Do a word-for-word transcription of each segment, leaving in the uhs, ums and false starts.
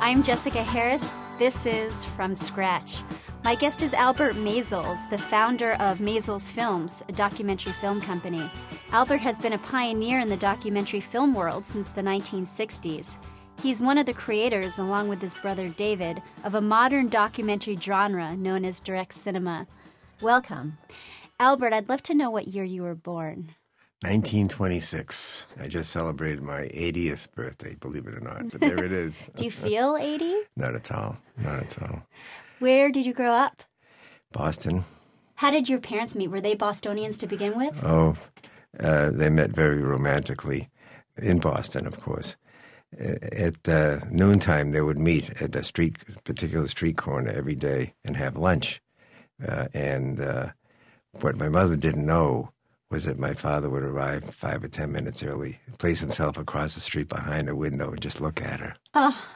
I'm Jessica Harris. This is From Scratch. My guest is Albert Maysles, the founder of Maysles Films, a documentary film company. Albert has been a pioneer in the documentary film world since the nineteen sixties. He's one of the creators, along with his brother David, of a modern documentary genre known as direct cinema. Welcome. Albert, I'd love to know what year you were born. nineteen twenty-six. I just celebrated my eightieth birthday, believe it or not, but there it is. Do you feel eighty? Not at all. Not at all. Where did you grow up? Boston. How did your parents meet? Were they Bostonians to begin with? Oh, uh, they met very romantically in Boston, of course. At uh, noontime, they would meet at a street, particular street corner every day and have lunch. Uh, and uh, what my mother didn't know was that my father would arrive five or ten minutes early, place himself across the street behind a window and just look at her. Oh.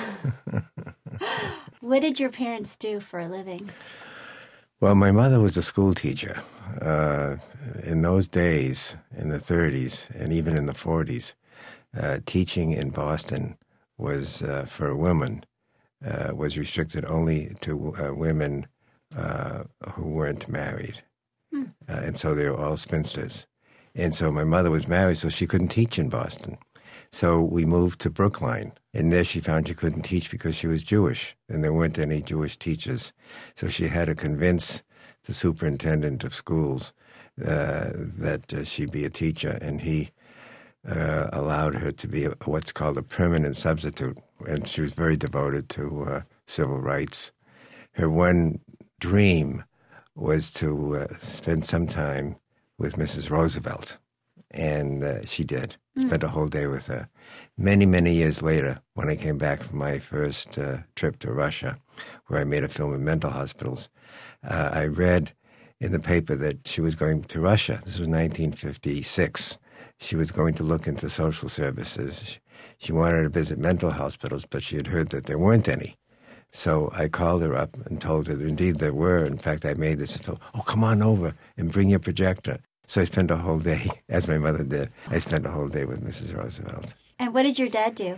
What did your parents do for a living? Well, my mother was a school teacher. Uh, in those days, in the thirties and even in the forties, uh, teaching in Boston was, uh, for women, uh, was restricted only to uh, women uh, who weren't married. Hmm. Uh, and so they were all spinsters. And so my mother was married, so she couldn't teach in Boston. So we moved to Brookline, and there she found she couldn't teach because she was Jewish, and there weren't any Jewish teachers. So she had to convince the superintendent of schools uh, that uh, she be a teacher, and he uh, allowed her to be a, what's called a permanent substitute, and she was very devoted to uh, civil rights. Her one dream was to uh, spend some time with Missus Roosevelt, and uh, she did. Spent a whole day with her. Many, many years later, when I came back from my first uh, trip to Russia, where I made a film in mental hospitals, uh, I read in the paper that she was going to Russia. This was nineteen fifty-six. She was going to look into social services. She, she wanted to visit mental hospitals, but she had heard that there weren't any. So I called her up and told her that indeed there were. In fact, I made this film. Oh, come on over and bring your projector. So I spent a whole day, as my mother did, I spent a whole day with Missus Roosevelt. And what did your dad do?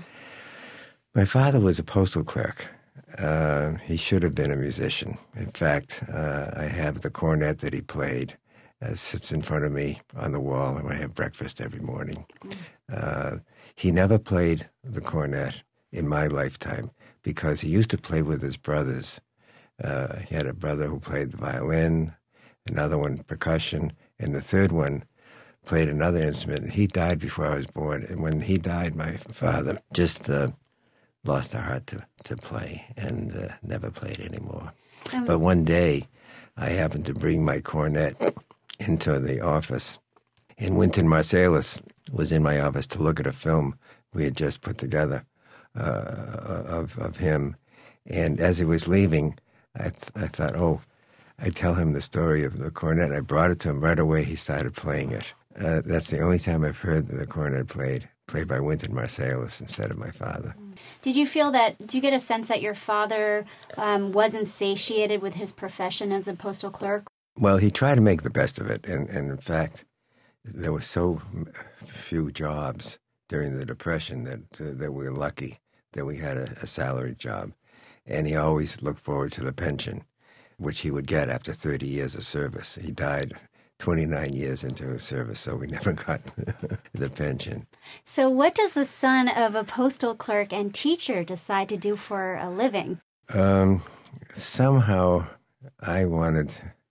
My father was a postal clerk. Uh, he should have been a musician. In fact, uh, I have the cornet that he played. Uh, sits in front of me on the wall when I have breakfast every morning. Mm. Uh, he never played the cornet in my lifetime because he used to play with his brothers. Uh, he had a brother who played the violin, another one percussion, and the third one played another instrument. He died before I was born. And when he died, my father just uh, lost the heart to, to play and uh, never played anymore. Um, but one day, I happened to bring my cornet into the office. And Wynton Marsalis was in my office to look at a film we had just put together uh, of, of him. And as he was leaving, I, th- I thought, oh, I tell him the story of the cornet. I brought it to him right away. He started playing it. Uh, that's the only time I've heard the cornet played, played by Wynton Marsalis instead of my father. Did you feel that, did you get a sense that your father um, wasn't satiated with his profession as a postal clerk? Well, he tried to make the best of it. And, and in fact, there were so few jobs during the Depression that, uh, that we were lucky that we had a, a salaried job. And he always looked forward to the pension, which he would get after thirty years of service. He died twenty-nine years into his service, so we never got the pension. So what does the son of a postal clerk and teacher decide to do for a living? Um, somehow I wanted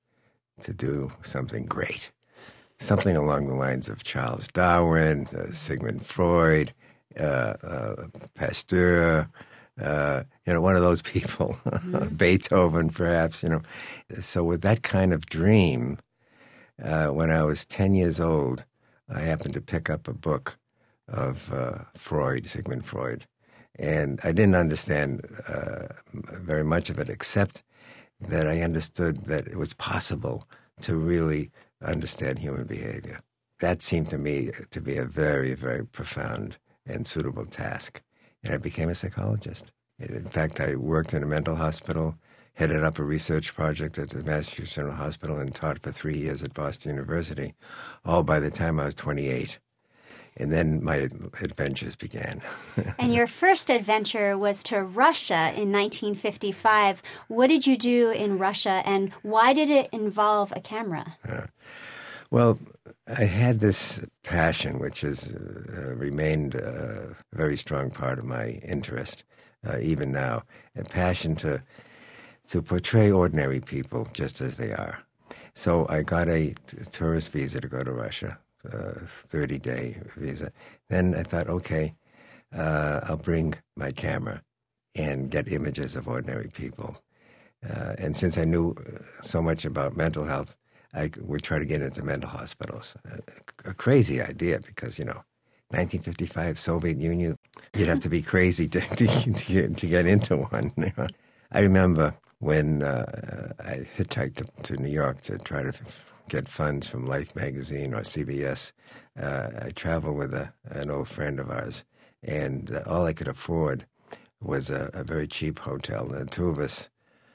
to do something great, something along the lines of Charles Darwin, uh, Sigmund Freud, uh, uh, Pasteur, Uh, you know, one of those people, mm-hmm. Beethoven, perhaps, you know. So with that kind of dream, uh, when I was ten years old, I happened to pick up a book of uh, Freud, Sigmund Freud. And I didn't understand uh, very much of it, except that I understood that it was possible to really understand human behavior. That seemed to me to be a very, very profound and suitable task. And I became a psychologist. In fact, I worked in a mental hospital, headed up a research project at the Massachusetts General Hospital, and taught for three years at Boston University, all by the time I was twenty-eight. And then my adventures began. And your first adventure was to Russia in nineteen fifty-five. What did you do in Russia, and why did it involve a camera? Uh, well, I had this passion, which has uh, remained a very strong part of my interest, uh, even now, a passion to to portray ordinary people just as they are. So I got a t- tourist visa to go to Russia. thirty-day visa. Then I thought, okay, uh, I'll bring my camera and get images of ordinary people. Uh, and since I knew so much about mental health, I would try to get into mental hospitals. A, a crazy idea because, you know, nineteen fifty-five, Soviet Union, you'd have to be crazy to, to, to, get, to get into one. You know? I remember when uh, I hitchhiked to, to New York to try to f- get funds from Life magazine or C B S. Uh, I traveled with a, an old friend of ours, and uh, all I could afford was a, a very cheap hotel. And the two of us,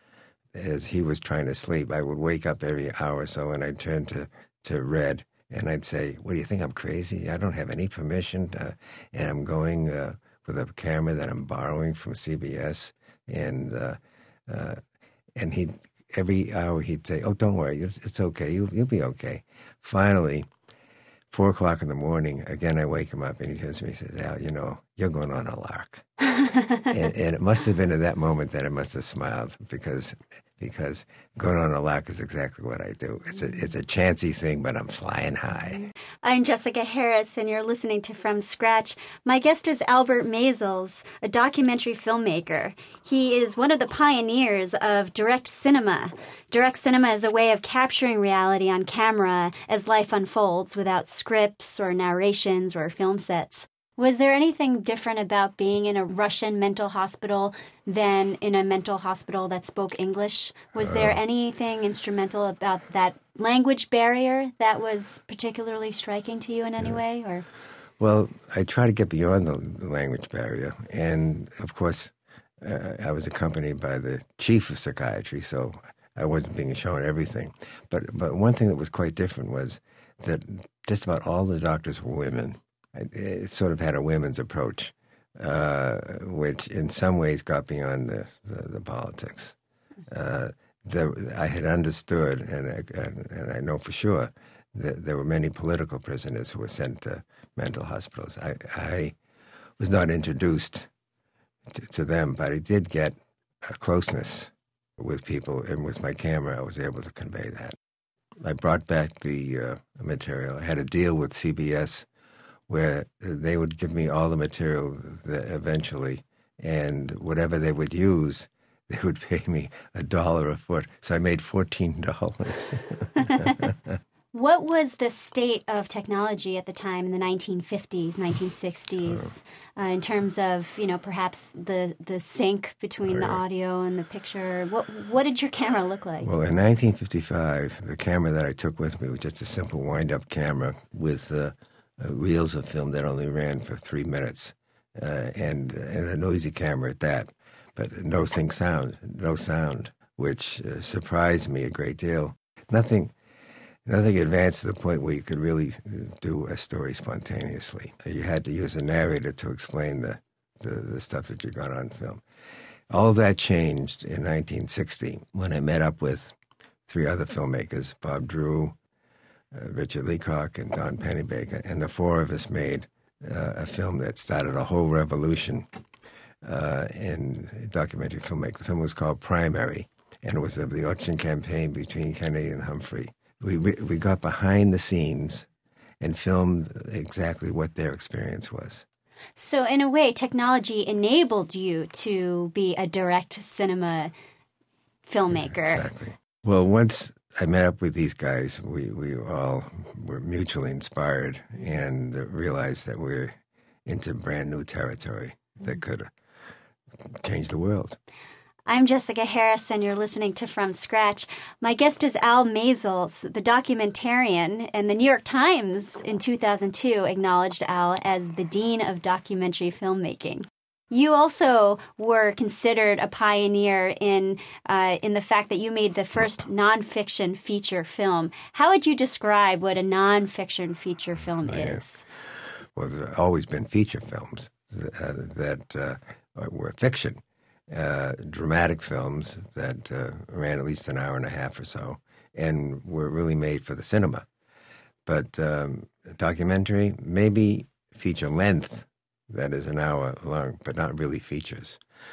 as he was trying to sleep, I would wake up every hour or so, and I'd turn to, to Red, and I'd say, what do you think, I'm crazy? I don't have any permission, uh, and I'm going uh, with a camera that I'm borrowing from C B S, and uh, uh, and he every hour he'd say, oh, don't worry, it's, it's okay, you, you'll be okay. Finally, four o'clock in the morning, again I wake him up, and he turns to me and says, Al, you know, you're going on a lark. and, and it must have been at that moment that I must have smiled, because because going on a lark is exactly what I do. It's a, it's a chancy thing, but I'm flying high. I'm Jessica Harris, and you're listening to From Scratch. My guest is Albert Maysles, a documentary filmmaker. He is one of the pioneers of direct cinema. Direct cinema is a way of capturing reality on camera as life unfolds without scripts or narrations or film sets. Was there anything different about being in a Russian mental hospital than in a mental hospital that spoke English? Was there anything instrumental about that language barrier that was particularly striking to you in any way? Or, well, I try to get beyond the language barrier. And, of course, uh, I was accompanied by the chief of psychiatry, so I wasn't being shown everything. But, but one thing that was quite different was that just about all the doctors were women. It sort of had a women's approach, uh, which in some ways got beyond the, the, the politics. Uh, the, I had understood, and I, and I know for sure, that there were many political prisoners who were sent to mental hospitals. I, I was not introduced to, to them, but I did get a closeness with people, and with my camera I was able to convey that. I brought back the uh, material. I had a deal with C B S where they would give me all the material eventually, and whatever they would use, they would pay me a dollar a foot. So I made fourteen dollars. what was the state of technology at the time in the nineteen fifties, nineteen sixties, uh, in terms of, you know, perhaps the, the sync between oh, the yeah. audio and the picture? What what did your camera look like? Well, in nineteen fifty-five, the camera that I took with me was just a simple wind-up camera with uh, Uh, reels of film that only ran for three minutes, uh, and and a noisy camera at that, but no sync sound, no sound, which uh, surprised me a great deal. Nothing, nothing advanced to the point where you could really do a story spontaneously. You had to use a narrator to explain the the, the stuff that you got on film. All that changed in nineteen sixty when I met up with three other filmmakers, Bob Drew, Uh, Richard Leacock, and Don Pennebaker, and the four of us made uh, a film that started a whole revolution uh, in documentary filmmaking. The film was called Primary, and it was of the election campaign between Kennedy and Humphrey. We, we we got behind the scenes and filmed exactly what their experience was. So in a way, technology enabled you to be a direct cinema filmmaker. Yeah, exactly. Well, once I met up with these guys, we, we all were mutually inspired and realized that we're into brand new territory that could change the world. I'm Jessica Harris, and you're listening to From Scratch. My guest is Al Maysles, the documentarian, and the New York Times in two thousand two acknowledged Al as the Dean of Documentary Filmmaking. You also were considered a pioneer in uh, in the fact that you made the first nonfiction feature film. How would you describe what a nonfiction feature film yeah. is? well, there's always been feature films uh, that uh, were fiction, uh, dramatic films that uh, ran at least an hour and a half or so, and were really made for the cinema. But um, documentary, maybe feature length, that is an hour long, but not really features.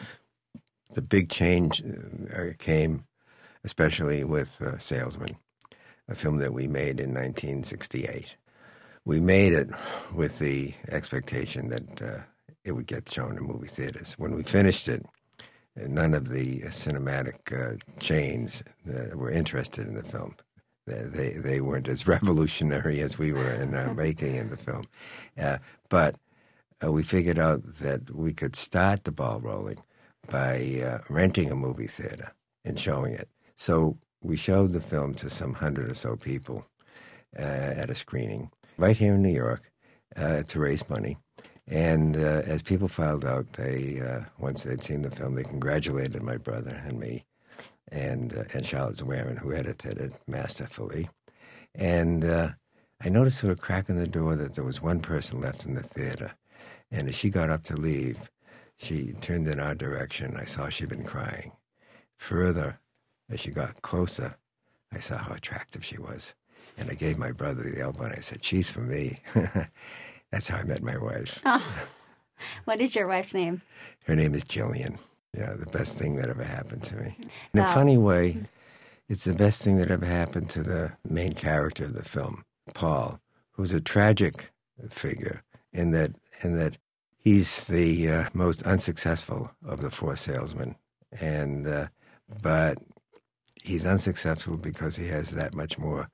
The big change uh, came especially with uh, Salesman, a film that we made in nineteen sixty-eight. We made it with the expectation that uh, it would get shown in movie theaters. When we finished it, none of the cinematic uh, chains uh, were interested in the film. They they weren't as revolutionary as we were in our making in the film. Uh, but uh, we figured out that we could start the ball rolling by uh, renting a movie theater and showing it. So we showed the film to some hundred or so people uh, at a screening right here in New York uh, to raise money. And uh, as people filed out, they uh, once they'd seen the film, they congratulated my brother and me and uh, and Charlotte Zwerin, who edited it masterfully. And uh, I noticed through a crack in the door that there was one person left in the theater. And as she got up to leave, she turned in our direction. I saw she'd been crying. Further, as she got closer, I saw how attractive she was. And I gave my brother the elbow, and I said, "She's for me." That's how I met my wife. Oh. What is your wife's name? Her name is Jillian. Yeah, the best thing that ever happened to me. In Wow. a funny way, it's the best thing that ever happened to the main character of the film, Paul, who's a tragic figure in that in that he's the uh, most unsuccessful of the four salesmen, and uh, but he's unsuccessful because he has that much more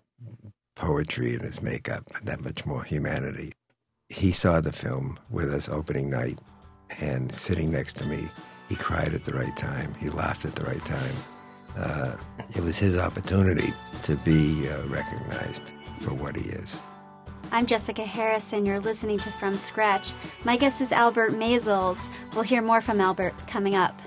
poetry in his makeup, that much more humanity. He saw the film with us opening night, and sitting next to me, he cried at the right time. He laughed at the right time. Uh, it was his opportunity to be uh, recognized for what he is. I'm Jessica Harris, and you're listening to From Scratch. My guest is Albert Maysles. We'll hear more from Albert coming up.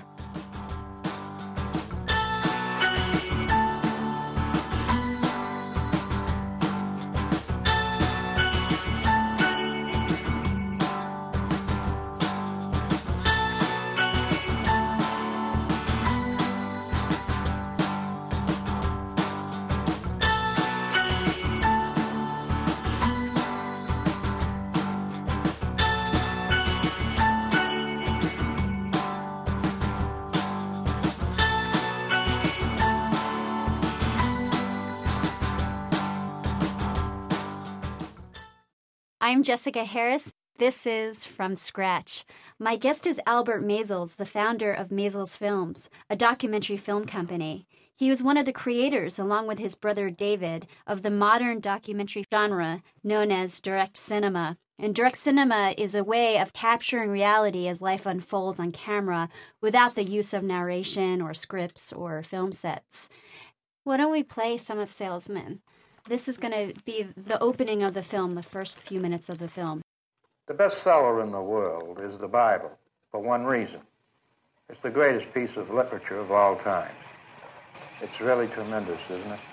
I'm Jessica Harris. This is From Scratch. My guest is Albert Maysles, the founder of Maysles Films, a documentary film company. He was one of the creators, along with his brother David, of the modern documentary genre known as direct cinema. And direct cinema is a way of capturing reality as life unfolds on camera without the use of narration or scripts or film sets. Why don't we play some of Salesman? This is going to be the opening of the film, the first few minutes of the film. The bestseller in the world is the Bible, for one reason. It's the greatest piece of literature of all time. It's really tremendous, isn't it?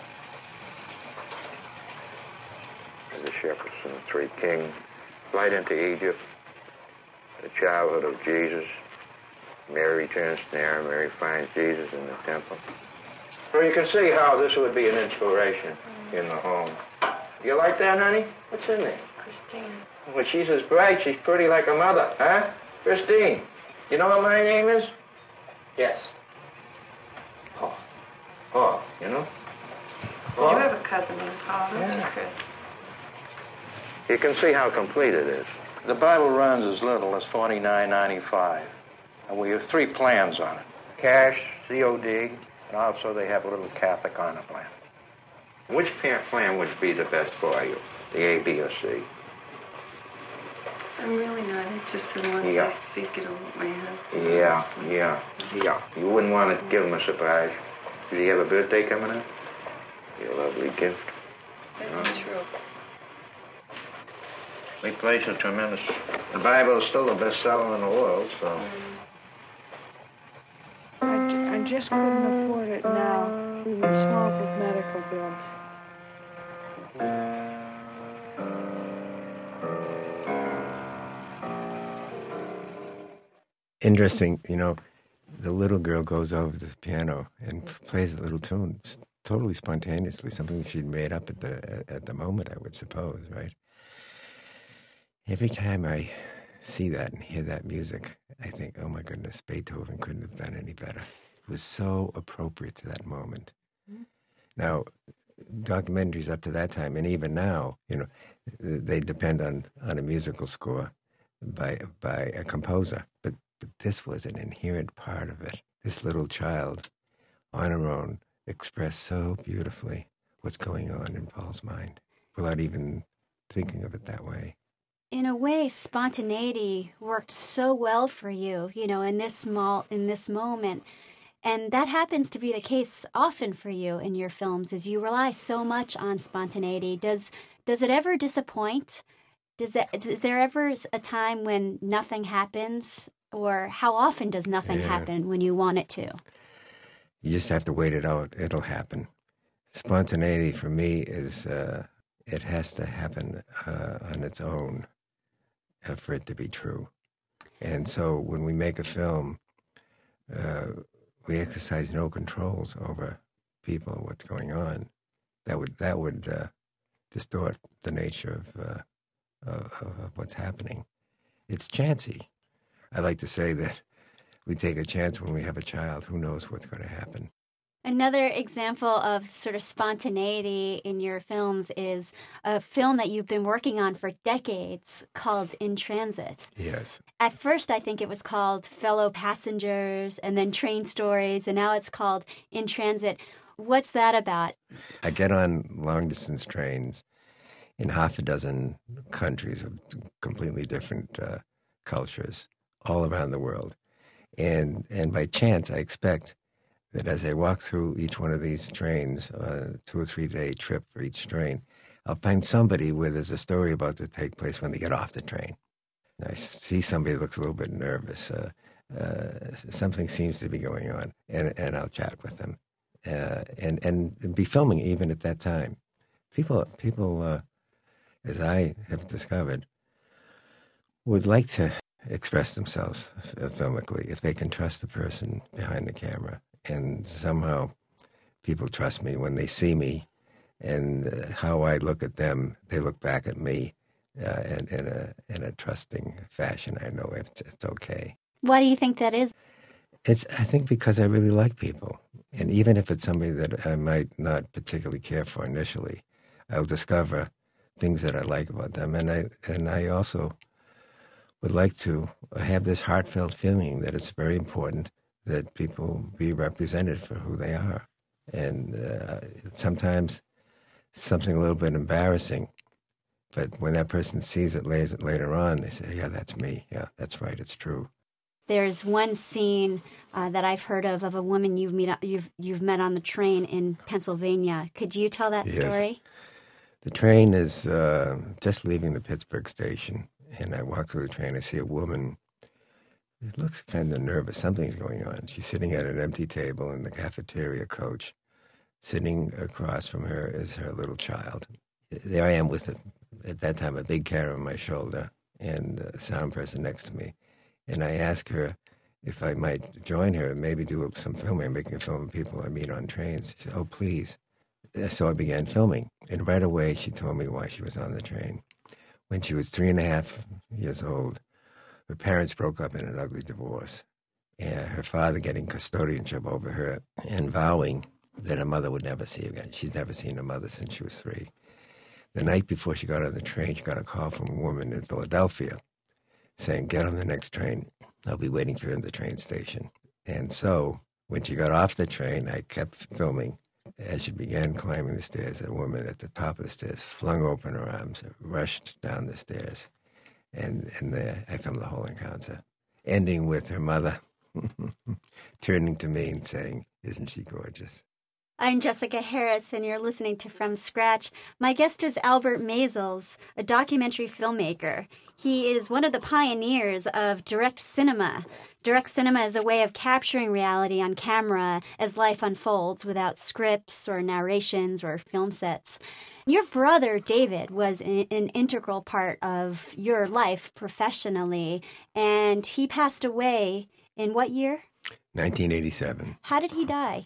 The shepherds and the three kings, flight into Egypt, the childhood of Jesus, Mary returns to there, Mary finds Jesus in the temple. Well, you can see how this would be an inspiration in the home. You like that, honey? What's in there? Christine. Well, she's as bright, she's pretty like a mother, huh? Christine, you know what my name is? Yes. Paul. Paul, you know? Paul. You have a cousin named Paul, don't Yeah. you, Chris? You can see how complete it is. The Bible runs as little as forty-nine ninety-five, and we have three plans on it. Cash, C O D, and also they have a little Catholic honor plan. Which plan would be the best for you? The A, B, or C? I'm really not interested in once Yeah. I speak it over my husband. Yeah, yeah, yeah. You wouldn't want to give him a surprise. Did he have a birthday coming up? Your lovely gift. That's Huh? true. We place a tremendous... The Bible is still the bestseller in the world, so... I, j- I just couldn't afford it now, even small with medical bills. interesting, you know, the little girl goes over to the piano and plays a little tune, totally spontaneously, something she'd made up at the at the moment, I would suppose, right? Every time I see that and hear that music, I think, oh my goodness, Beethoven couldn't have done any better. It was so appropriate to that moment. Mm-hmm. Now, documentaries up to that time, and even now, you know, they depend on, on a musical score by by a composer. But, but this was an inherent part of it. This little child, on her own, expressed so beautifully what's going on in Paul's mind without even thinking of it that way. In a way, spontaneity worked so well for you, you know, in this small, in this moment. And that happens to be the case often for you in your films, is you rely so much on spontaneity. Does does it ever disappoint? Does that, is there ever a time when nothing happens? Or how often does nothing yeah. happen when you want it to? You just have to wait it out. It'll happen. Spontaneity for me is, uh, it has to happen uh, on its own uh, for it to be true. And so when we make a film, uh, we exercise no controls over people, what's going on. That would that would uh, distort the nature of, uh, of of what's happening. It's chancy. I like to say that we take a chance when we have a child. Who knows what's going to happen? Another example of sort of spontaneity in your films is a film that you've been working on for decades called In Transit. Yes. At first, I think it was called Fellow Passengers and then Train Stories, and now it's called In Transit. What's that about? I get on long-distance trains in half a dozen countries of completely different uh, cultures all around the world. And, and by chance, I expect that as I walk through each one of these trains, a two or three day trip for each train, I'll find somebody where there's a story about to take place when they get off the train. And I see somebody that looks a little bit nervous. Uh, uh, something seems to be going on, and, and I'll chat with them. Uh, and, and be filming even at that time. People, people uh, as I have discovered, would like to express themselves filmically if they can trust the person behind the camera. And somehow people trust me when they see me, and uh, how I look at them, they look back at me uh, in, in, a, in a trusting fashion. I know it's, it's okay. Why do you think that is? It's, I think, because I really like people. And even if it's somebody that I might not particularly care for initially, I'll discover things that I like about them. And I, and I also would like to have this heartfelt feeling that it's very important that people be represented for who they are. And uh, sometimes something a little bit embarrassing, but when that person sees it, lays it later on, they say, yeah, that's me. Yeah, that's right. It's true. There's one scene uh, that I've heard of of a woman you've met, you've, you've met on the train in Pennsylvania. Could you tell that yes. story? The train is uh, just leaving the Pittsburgh station, and I walk through the train. I see a woman. It looks kind of nervous. Something's going on. She's sitting at an empty table in the cafeteria coach. Sitting across from her is her little child. There I am with, a, at that time, a big camera on my shoulder and a sound person next to me. And I ask her if I might join her and maybe do some filming. I'm making a film of people I meet on trains. She said, oh, please. So I began filming. And right away, she told me why she was on the train. When she was three and a half years old, her parents broke up in an ugly divorce. And her father getting custodianship over her and vowing that her mother would never see her again. She's never seen her mother since she was three. The night before she got on the train, she got a call from a woman in Philadelphia saying, get on the next train. I'll be waiting for you at the train station. And so when she got off the train, I kept filming. As she began climbing the stairs, a woman at the top of the stairs flung open her arms, rushed down the stairs. And, and there, I filmed the whole encounter, ending with her mother turning to me and saying, isn't she gorgeous? I'm Jessica Harris, and you're listening to From Scratch. My guest is Albert Maysles, a documentary filmmaker. He is one of the pioneers of direct cinema. Direct cinema is a way of capturing reality on camera as life unfolds without scripts or narrations or film sets. Your brother, David, was an, an integral part of your life professionally, and he passed away in what year? nineteen eighty-seven. How did he die?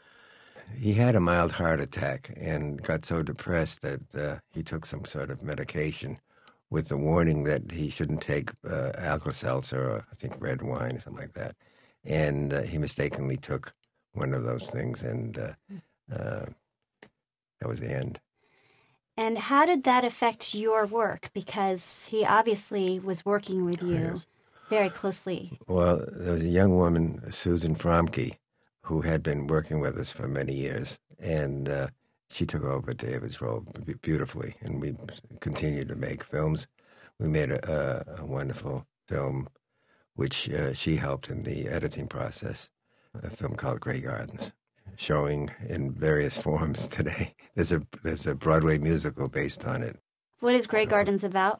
He had a mild heart attack and got so depressed that uh, he took some sort of medication with the warning that he shouldn't take uh, Alka-Seltzer or, I think, red wine or something like that. And uh, he mistakenly took one of those things, and uh, uh, that was the end. And how did that affect your work? Because he obviously was working with you Yes. very closely. Well, there was a young woman, Susan Fromke, who had been working with us for many years, and uh, she took over David's role b- beautifully, and we continued to make films. We made a, a, a wonderful film, which uh, she helped in the editing process, a film called Grey Gardens, showing in various forms today. There's a there's a Broadway musical based on it. What is Grey Gardens about?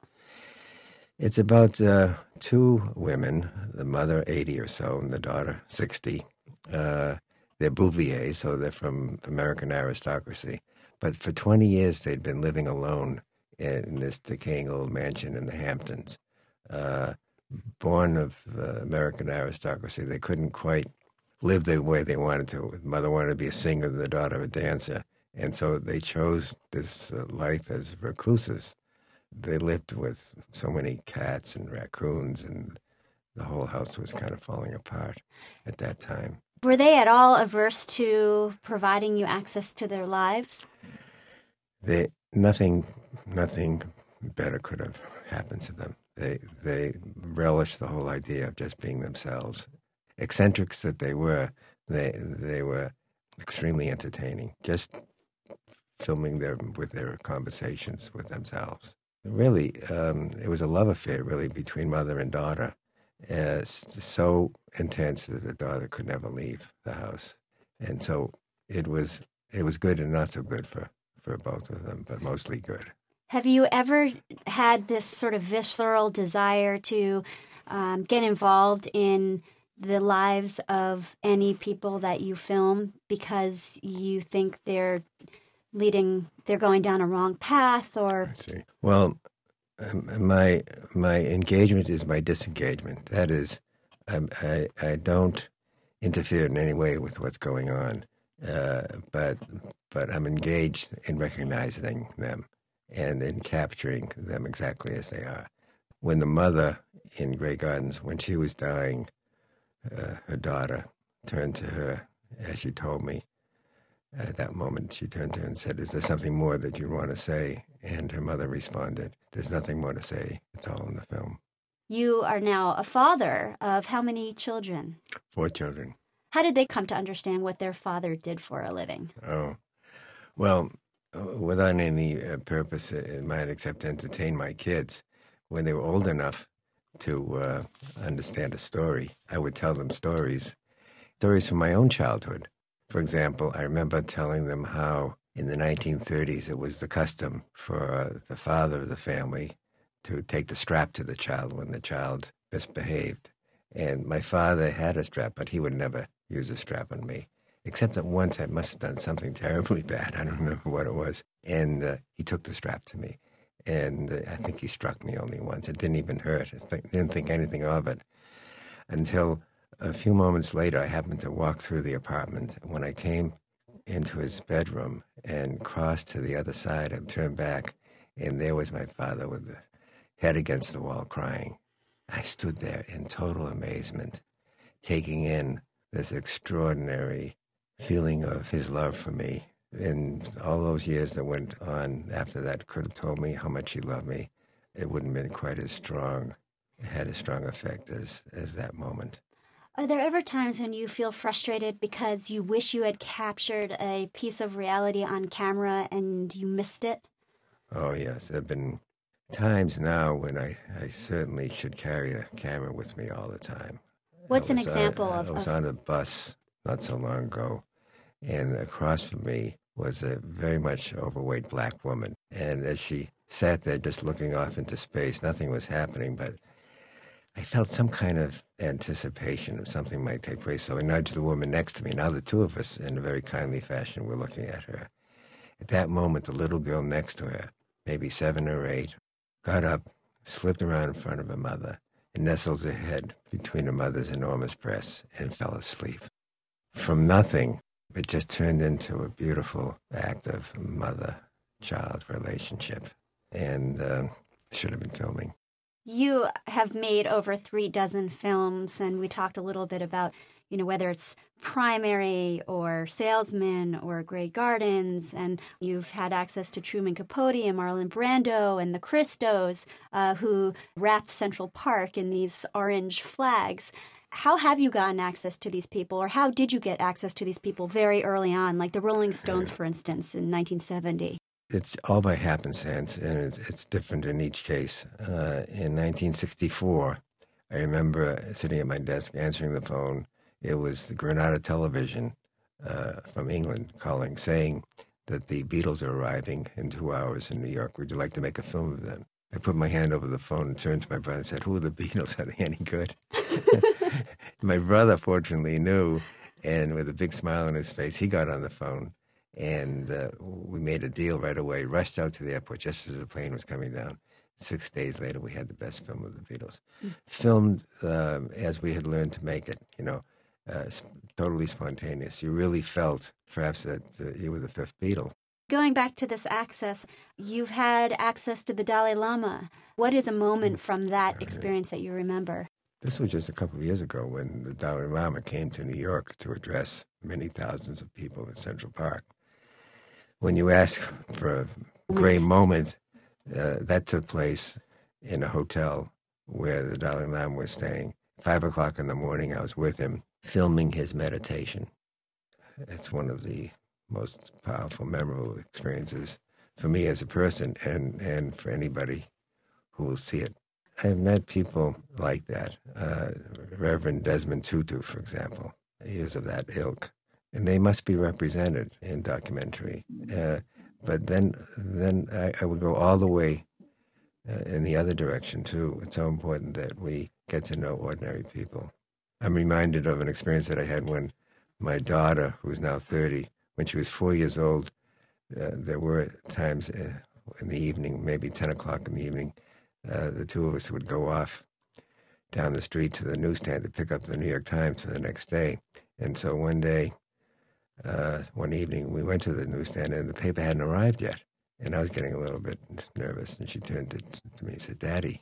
It's about uh, two women, the mother eighty or so and the daughter sixty. Uh, they're Bouvier, so they're from American aristocracy. But for twenty years, they'd been living alone in this decaying old mansion in the Hamptons. Uh, born of uh, American aristocracy, they couldn't quite live the way they wanted to. The mother wanted to be a singer, the daughter a dancer. And so they chose this uh, life as recluses. They lived with so many cats and raccoons, and the whole house was kind of falling apart at that time. Were they at all averse to providing you access to their lives? They nothing nothing better could have happened to them. They they relished the whole idea of just being themselves. Eccentrics that they were, they they were extremely entertaining. Just filming them with their conversations with themselves. Really, um, it was a love affair, really, between mother and daughter. Uh, so intense that the daughter could never leave the house, and so it was it was good and not so good for, for both of them, but mostly good. Have you ever had this sort of visceral desire to um, get involved in the lives of any people that you film because you think they're leading, they're going down a wrong path, or? I see. Well, um, my my engagement is my disengagement. That is, I I, I don't interfere in any way with what's going on, uh, but but I'm engaged in recognizing them and in capturing them exactly as they are. When the mother in Grey Gardens, when she was dying, uh, her daughter turned to her, as she told me. At that moment, she turned to her and said, "Is there something more that you want to say?" And her mother responded, "There's nothing more to say. It's all in the film." You are now a father of how many children? Four children. How did they come to understand what their father did for a living? Oh, well, without any uh, purpose in mind except to entertain my kids. When they were old enough to uh, understand a story, I would tell them stories, stories from my own childhood. For example, I remember telling them how in the nineteen thirties it was the custom for the father of the family to take the strap to the child when the child misbehaved. And my father had a strap, but he would never use a strap on me. Except that once I must have done something terribly bad. I don't remember what it was. And uh, he took the strap to me. And uh, I think he struck me only once. It didn't even hurt. I th- didn't think anything of it until a few moments later, I happened to walk through the apartment. When I came into his bedroom and crossed to the other side, I turned back, and there was my father with the head against the wall crying. I stood there in total amazement, taking in this extraordinary feeling of his love for me. And all those years that went on after that could have told me how much he loved me. It wouldn't have been quite as strong, it had a strong effect as, as that moment. Are there ever times when you feel frustrated because you wish you had captured a piece of reality on camera and you missed it? Oh, yes. There have been times now when I, I certainly should carry a camera with me all the time. What's I an was example on, of... I was of... on a bus not so long ago, and across from me was a very much overweight black woman. And as she sat there just looking off into space, nothing was happening, but I felt some kind of anticipation of something might take place. So I nudged the woman next to me. Now the two of us, in a very kindly fashion, were looking at her. At that moment, the little girl next to her, maybe seven or eight, got up, slipped around in front of her mother, and nestled her head between her mother's enormous breasts and fell asleep. From nothing, it just turned into a beautiful act of mother-child relationship, and uh, should have been filming. You have made over three dozen films, and we talked a little bit about, you know, whether it's Primary or Salesman or Grey Gardens, and you've had access to Truman Capote and Marlon Brando and the Christos, uh, who wrapped Central Park in these orange flags. How have you gotten access to these people, or how did you get access to these people very early on, like the Rolling Stones, for instance, in nineteen seventy? It's all by happenstance, and it's, it's different in each case. Uh, in nineteen sixty-four, I remember sitting at my desk answering the phone. It was the Granada Television uh, from England calling, saying that the Beatles are arriving in two hours in New York. Would you like to make a film of them? I put my hand over the phone and turned to my brother and said, "Who are the Beatles? Are they any good?" My brother fortunately knew, and with a big smile on his face, he got on the phone, and uh, we made a deal right away, rushed out to the airport just as the plane was coming down. Six days later, we had the best film of the Beatles. Mm. Filmed uh, as we had learned to make it, you know, uh, totally spontaneous. You really felt, perhaps, that uh, you were the fifth Beatle. Going back to this access, you've had access to the Dalai Lama. What is a moment from that experience that you remember? This was just a couple of years ago when the Dalai Lama came to New York to address many thousands of people in Central Park. When you ask for a great moment, uh, that took place in a hotel where the Dalai Lama was staying. Five o'clock in the morning, I was with him, filming his meditation. It's one of the most powerful, memorable experiences for me as a person and, and for anybody who will see it. I've met people like that. Uh, Reverend Desmond Tutu, for example. He is of that ilk. And they must be represented in documentary. Uh, but then then I, I would go all the way uh, in the other direction, too. It's so important that we get to know ordinary people. I'm reminded of an experience that I had when my daughter, who's now thirty, when she was four years old, uh, there were times uh, in the evening, maybe ten o'clock in the evening, uh, the two of us would go off down the street to the newsstand to pick up the New York Times for the next day. And so one day, uh, one evening, we went to the newsstand and the paper hadn't arrived yet. And I was getting a little bit nervous. And she turned to, to me and said, "Daddy,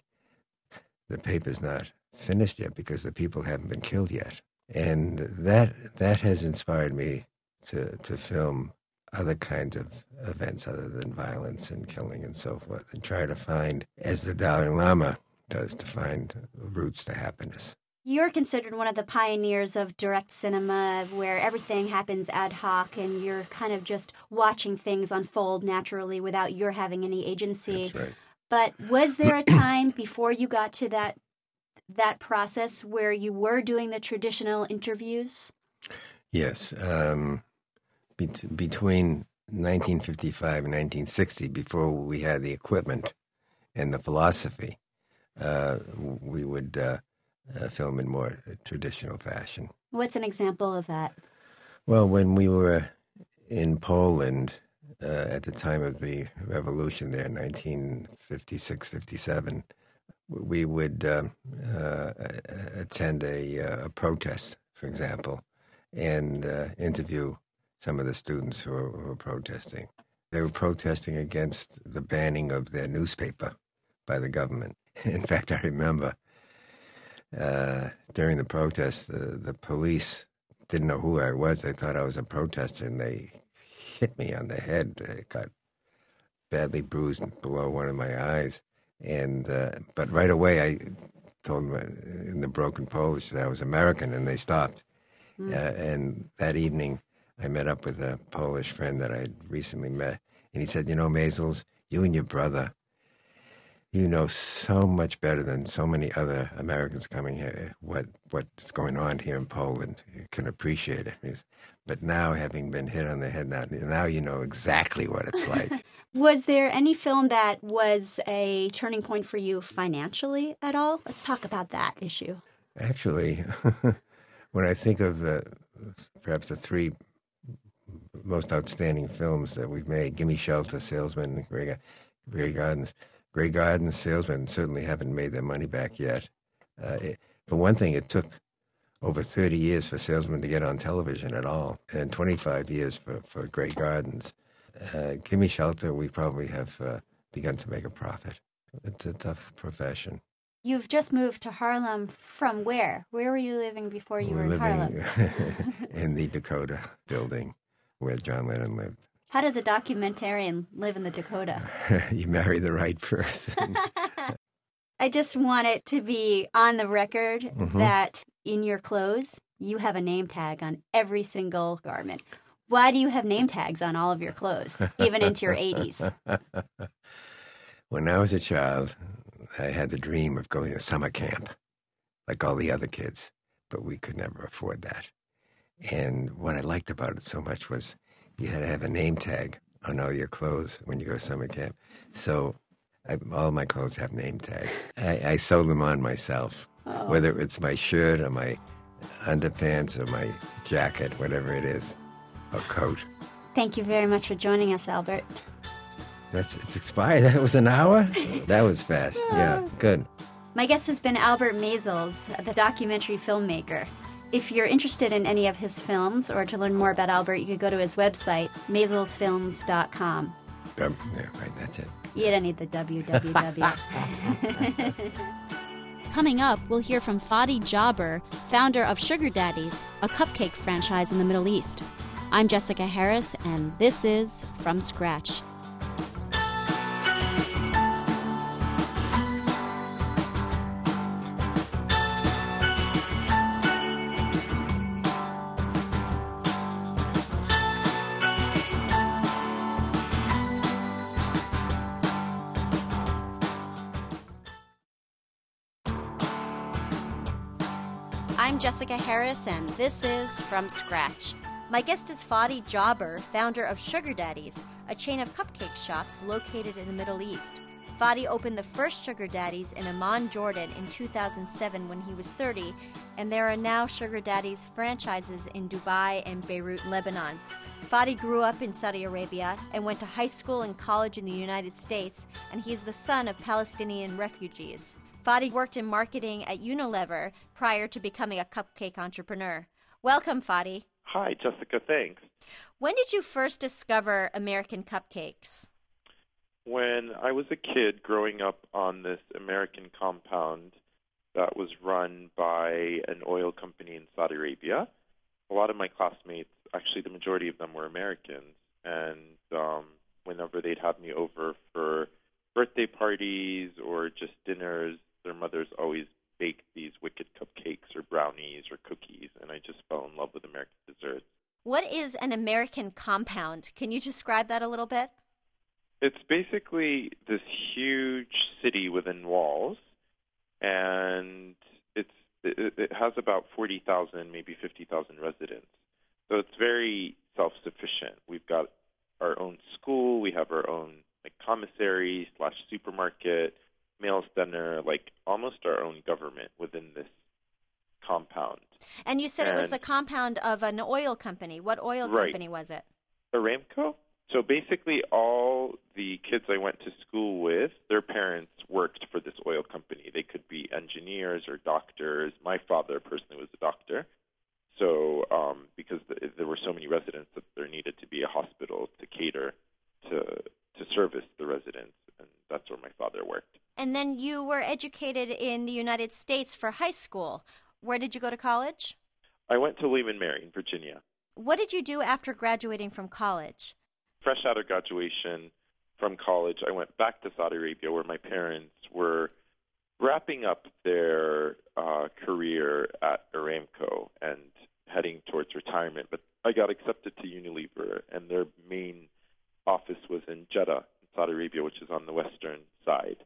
the paper's not finished yet because the people haven't been killed yet." And that that has inspired me to, to film other kinds of events other than violence and killing and so forth, and try to find, as the Dalai Lama does, to find roots to happiness. You're considered one of the pioneers of direct cinema, where everything happens ad hoc and you're kind of just watching things unfold naturally without your having any agency. That's right. But was there a time before you got to that that process where you were doing the traditional interviews? Yes. Um, be- between nineteen fifty-five and nineteen sixty, before we had the equipment and the philosophy, uh, we would uh, uh, film in more traditional fashion. What's an example of that? Well, when we were in Poland uh, at the time of the revolution there, nineteen fifty-six, fifty-seven, we would uh, uh, attend a, uh, a protest, for example, and uh, interview some of the students who were, who were protesting. They were protesting against the banning of their newspaper by the government. In fact, I remember uh, during the protest, the, the police didn't know who I was. They thought I was a protester, and they hit me on the head. It got badly bruised below one of my eyes. And uh, but right away, I told them in the broken Polish that I was American, and they stopped. Mm. Uh, and that evening, I met up with a Polish friend that I had recently met, and he said, "You know, Maysles, you and your brother, you know so much better than so many other Americans coming here what what's going on here in Poland. You can appreciate it. It's, but now, having been hit on the head, now, now you know exactly what it's like. Was there any film that was a turning point for you financially at all? Let's talk about that issue. Actually, when I think of the perhaps the three most outstanding films that we've made, Gimme Shelter, Salesman, and Grey, Grey Gardens, Grey Gardens, Salesman certainly haven't made their money back yet. Uh, it, for one thing, it took over thirty years for Salesman to get on television at all, and twenty-five years for, for Grey Gardens. Uh, Gimme Shelter, we probably have uh, begun to make a profit. It's a tough profession. You've just moved to Harlem from where? Where were you living before you We're were in living Harlem? in the Dakota building where John Lennon lived. How does a documentarian live in the Dakota? You marry the right person. I just want it to be on the record mm-hmm. that in your clothes, you have a name tag on every single garment. Why do you have name tags on all of your clothes, even into your eighties? When I was a child, I had the dream of going to summer camp, like all the other kids, but we could never afford that. And what I liked about it so much was you had to have a name tag on all your clothes when you go to summer camp. So I, all my clothes have name tags. I, I sew them on myself, oh. whether it's my shirt or my underpants or my jacket, whatever it is, or coat. Thank you very much for joining us, Albert. That's it's expired. That was an hour? That was fast. Yeah, good. My guest has been Albert Maysles, the documentary filmmaker. If you're interested in any of his films or to learn more about Albert, you could go to his website, maysles films dot com. Um, yeah, right, that's it. You don't need the W W W. Coming up, we'll hear from Fadi Jaber, founder of Sugar Daddies, a cupcake franchise in the Middle East. I'm Jessica Harris, and this is From Scratch. I'm Jessica Harris, and this is From Scratch. My guest is Fadi Jaber, founder of Sugar Daddies, a chain of cupcake shops located in the Middle East. Fadi opened the first Sugar Daddies in Amman, Jordan in two thousand seven when he was thirty, and there are now Sugar Daddies franchises in Dubai and Beirut, Lebanon. Fadi grew up in Saudi Arabia and went to high school and college in the United States, and he is the son of Palestinian refugees. Fadi worked in marketing at Unilever prior to becoming a cupcake entrepreneur. Welcome, Fadi. Hi, Jessica. Thanks. When did you first discover American cupcakes? When I was a kid growing up on this American compound that was run by an oil company in Saudi Arabia. A lot of my classmates, actually the majority of them were Americans, and um, whenever they'd have me over for birthday parties or just dinners, their mothers always baked these wicked cupcakes or brownies or cookies, and I just fell in love with American desserts. What is an American compound? Can you describe that a little bit? It's basically this huge city within walls, and it's it, it has about forty thousand, maybe fifty thousand residents. So it's very self-sufficient. We've got our own school, we have our own like commissary slash supermarket, mail center, like almost our own government within this compound. And you said and, it was the compound of an oil company. What oil right. company was it? Aramco. So basically all the kids I went to school with, their parents worked for this oil company. They could be engineers or doctors. My father personally was a doctor. So um, because the, there were so many residents that there needed to be a hospital to cater to to service the residents, and that's where my father worked. And then you were educated in the United States for high school. Where did you go to college? I went to William and Mary in Virginia. What did you do after graduating from college? Fresh out of graduation from college, I went back to Saudi Arabia where my parents were wrapping up their uh, career at Aramco and heading towards retirement. But I got accepted to Unilever, and their main office was in Jeddah, in Saudi Arabia, which is on the western side.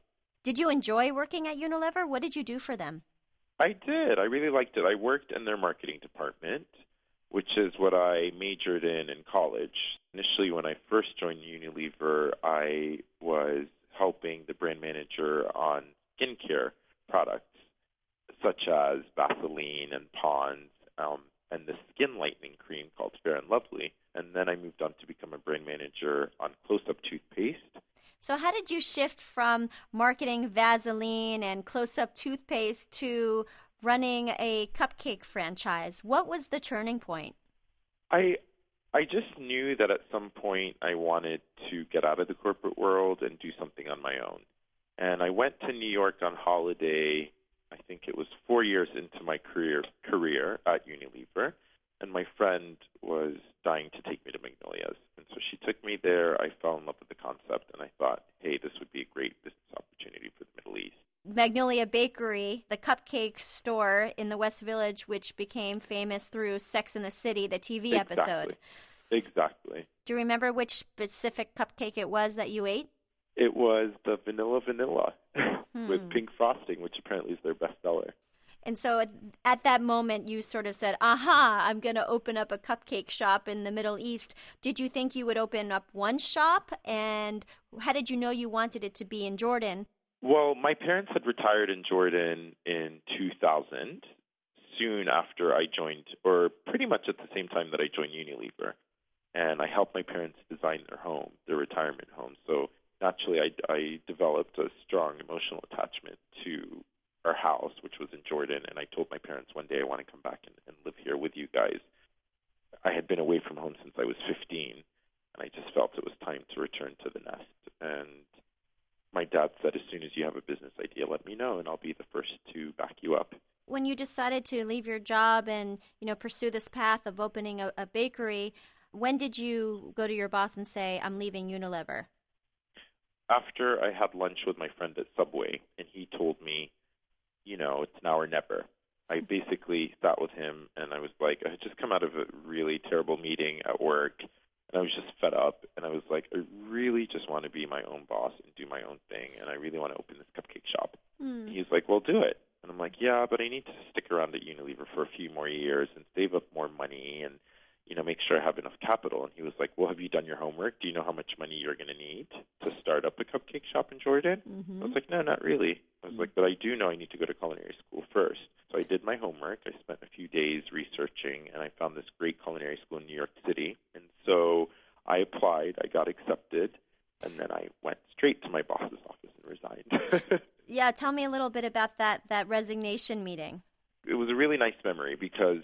Did you enjoy working at Unilever? What did you do for them? I did. I really liked it. I worked in their marketing department, which is what I majored in in college. Initially, when I first joined Unilever, I was helping the brand manager on skincare products, such as Vaseline and Pond's, um, and the skin lightening cream called Fair and Lovely. And then I moved on to become a brand manager on Close-Up toothpaste. So how did you shift from marketing Vaseline and Close-Up toothpaste to running a cupcake franchise? What was the turning point? I I just knew that at some point I wanted to get out of the corporate world and do something on my own. And I went to New York on holiday. I think it was four years into my career career at Unilever, and my friend was dying to take me to Magnolia's. And so she took me there. I fell in love with the concept, and I thought, hey, this would be a great business opportunity for the Middle East. Magnolia Bakery, the cupcake store in the West Village, which became famous through Sex and the City, the T V exactly. episode. Exactly. Do you remember which specific cupcake it was that you ate? It was the Vanilla Vanilla hmm. with pink frosting, which apparently is their bestseller. And so at, at that moment, you sort of said, aha, I'm going to open up a cupcake shop in the Middle East. Did you think you would open up one shop? And how did you know you wanted it to be in Jordan? Well, my parents had retired in Jordan in two thousand, soon after I joined, or pretty much at the same time that I joined Unilever. And I helped my parents design their home, their retirement home. So naturally, I, I developed a strong emotional attachment to our house, which was in Jordan, and I told my parents one day I want to come back and, and live here with you guys. I had been away from home since I was fifteen, and I just felt it was time to return to the nest. And my dad said, as soon as you have a business idea, let me know, and I'll be the first to back you up. When you decided to leave your job and, you know, pursue this path of opening a, a bakery, when did you go to your boss and say, I'm leaving Unilever? After I had lunch with my friend at Subway, and he told me, you know, it's now or never. I basically sat with him, and I was like, I had just come out of a really terrible meeting at work, and I was just fed up, and I was like, I really just want to be my own boss and do my own thing, and I really want to open this cupcake shop. Mm. He's like, well, do it. And I'm like, yeah, but I need to stick around at Unilever for a few more years and save up more money and, you know, make sure I have enough capital. And he was like, well, have you done your homework? Do you know how much money you're going to need to start up a cupcake shop in Jordan? Mm-hmm. I was like, no, not really. I was mm-hmm. like, but I do know I need to go to culinary school first. So I did my homework. I spent a few days researching, and I found this great culinary school in New York City. And so I applied. I got accepted, and then I went straight to my boss's office and resigned. Yeah, tell me a little bit about that, that resignation meeting. It was a really nice memory because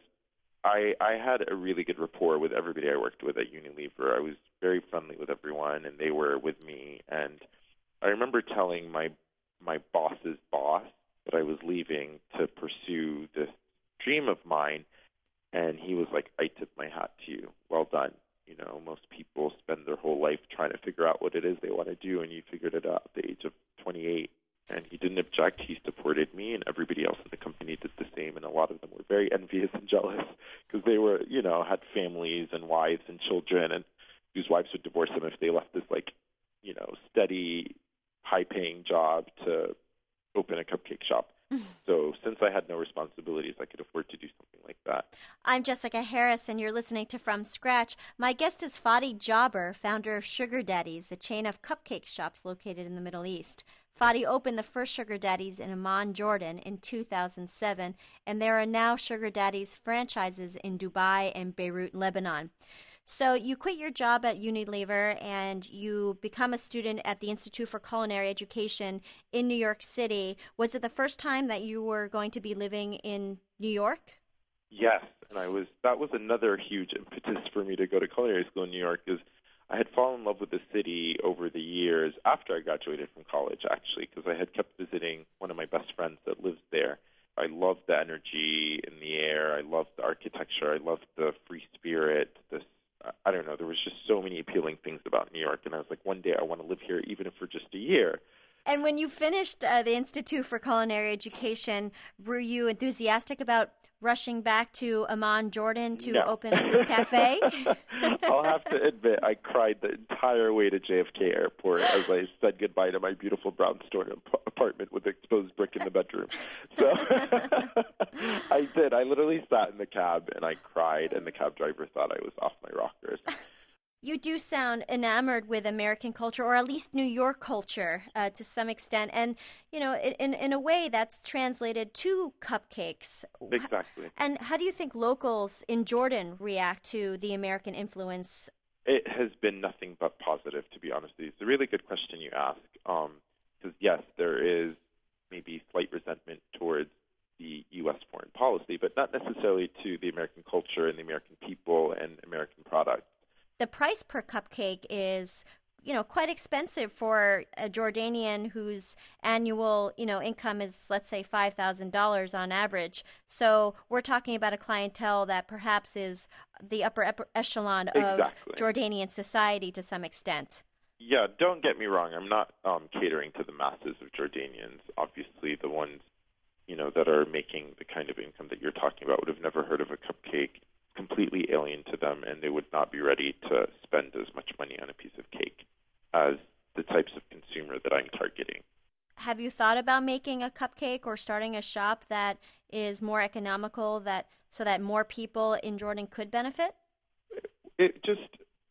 I, I had a really good rapport with everybody I worked with at Unilever. I was very friendly with everyone, and they were with me. And I remember telling my my boss's boss that I was leaving to pursue this dream of mine, and he was like, I tip my hat to you. Well done. You know, most people spend their whole life trying to figure out what it is they want to do, and you figured it out at the age of twenty-eight. And he didn't object. He supported me, and everybody else in the company did the same. And a lot of them were very envious and jealous because they were, you know, had families and wives and children, and whose wives would divorce them if they left this, like, you know, steady, high-paying job to open a cupcake shop. So since I had no responsibilities, I could afford to do something like that. I'm Jessica Harris, and you're listening to From Scratch. My guest is Fadi Jaber, founder of Sugar Daddies, a chain of cupcake shops located in the Middle East. Fadi opened the first Sugar Daddies in Amman, Jordan in two thousand seven, and there are now Sugar Daddies franchises in Dubai and Beirut, Lebanon. So you quit your job at Unilever and you become a student at the Institute for Culinary Education in New York City. Was it the first time that you were going to be living in New York? Yes, and I was. That was another huge impetus for me to go to culinary school in New York, is I had fallen in love with the city over the years after I graduated from college, actually, because I had kept visiting one of my best friends that lives there. I loved the energy in the air. I loved the architecture. I loved the free spirit. This, I don't know, there was just so many appealing things about New York, and I was like, one day I want to live here, even if for just a year. And when you finished uh, the Institute for Culinary Education, were you enthusiastic about rushing back to Amman, Jordan to No. open up this cafe? I'll have to admit, I cried the entire way to J F K Airport as I said goodbye to my beautiful brownstone ap- apartment with exposed brick in the bedroom. So I did. I literally sat in the cab and I cried, and the cab driver thought I was off my rockers. You do sound enamored with American culture, or at least New York culture, uh, to some extent. And, you know, in, in a way that's translated to cupcakes. Exactly. And how do you think locals in Jordan react to the American influence? It has been nothing but positive, to be honest with you. It's a really good question you ask. Um, because, yes, there is maybe slight resentment towards the U S foreign policy, but not necessarily to the American culture and the American people and American products. The price per cupcake is, you know, quite expensive for a Jordanian whose annual, you know, income is, let's say, five thousand dollars on average. So we're talking about a clientele that perhaps is the upper echelon of Exactly. Jordanian society to some extent. Yeah, don't get me wrong. I'm not um, catering to the masses of Jordanians. Obviously, the ones, you know, that are making the kind of income that you're talking about would have never heard of a cupcake. Completely alien to them, and they would not be ready to spend as much money on a piece of cake as the types of consumer that I'm targeting. Have you thought about making a cupcake or starting a shop that is more economical, that so that more people in Jordan could benefit? It just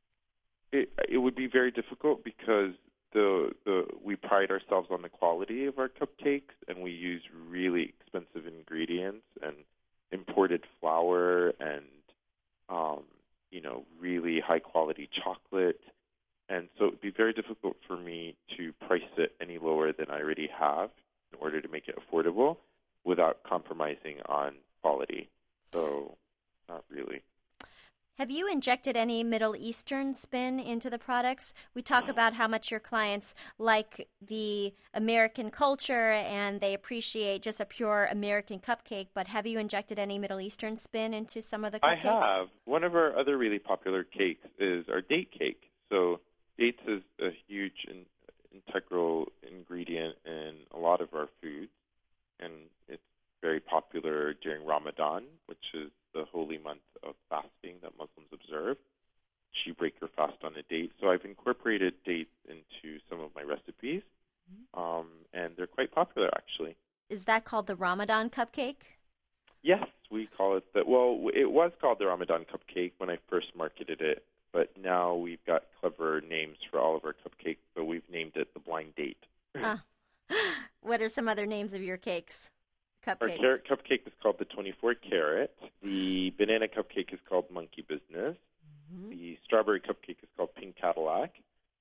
it it would be very difficult because the the we pride ourselves on the quality of our cupcakes, and we use really expensive ingredients and imported flour and Um, you know, really high-quality chocolate. And so it would be very difficult for me to price it any lower than I already have in order to make it affordable without compromising on quality. So not really. Have you injected any Middle Eastern spin into the products? We talk about how much your clients like the American culture and they appreciate just a pure American cupcake, but have you injected any Middle Eastern spin into some of the cupcakes? I have. One of our other really popular cakes is our date cake. So dates is a huge and integral ingredient in a lot of our foods, and it's very popular during Ramadan, which is the holy month of fasting that Muslims observe. You break your fast on a date. So I've incorporated dates into some of my recipes, um, and they're quite popular, actually. Is that called the Ramadan cupcake? Yes, we call it that. Well, it was called the Ramadan cupcake when I first marketed it, but now we've got clever names for all of our cupcakes, so we've named it the Blind Date. uh, what are some other names of your cakes? Cupcakes. Our carrot cupcake is called the twenty-four carat. The banana cupcake is called Monkey Business. Mm-hmm. The strawberry cupcake is called Pink Cadillac.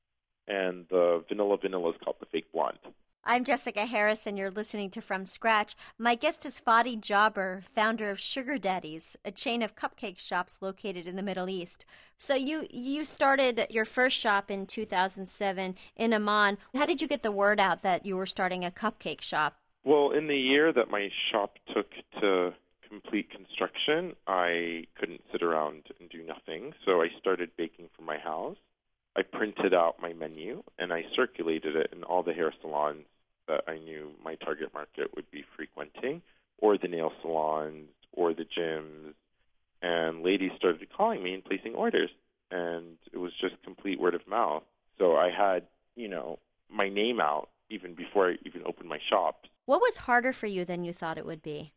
And the vanilla vanilla is called the Fake Blonde. I'm Jessica Harris, and you're listening to From Scratch. My guest is Fadi Jabber, founder of Sugar Daddies, a chain of cupcake shops located in the Middle East. So you you started your first shop in two thousand seven in Amman. How did you get the word out that you were starting a cupcake shop? Well, in the year that my shop took to complete construction, I couldn't sit around and do nothing, so I started baking from my house. I printed out my menu, and I circulated it in all the hair salons that I knew my target market would be frequenting, or the nail salons, or the gyms, and ladies started calling me and placing orders, and it was just complete word of mouth. So I had, you know, my name out even before I even opened my shop. What was harder for you than you thought it would be?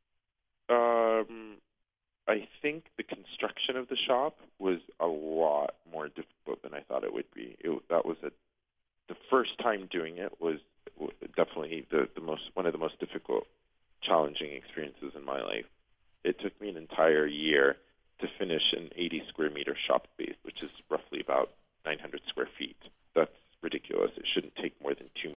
Um, I think the construction of the shop was a lot more difficult than I thought it would be. It, that was a the first time doing it was definitely the, the most one of the most difficult, challenging experiences in my life. It took me an entire year to finish an eighty square meter shop space, which is roughly about nine hundred square feet. That's ridiculous. It shouldn't take more than two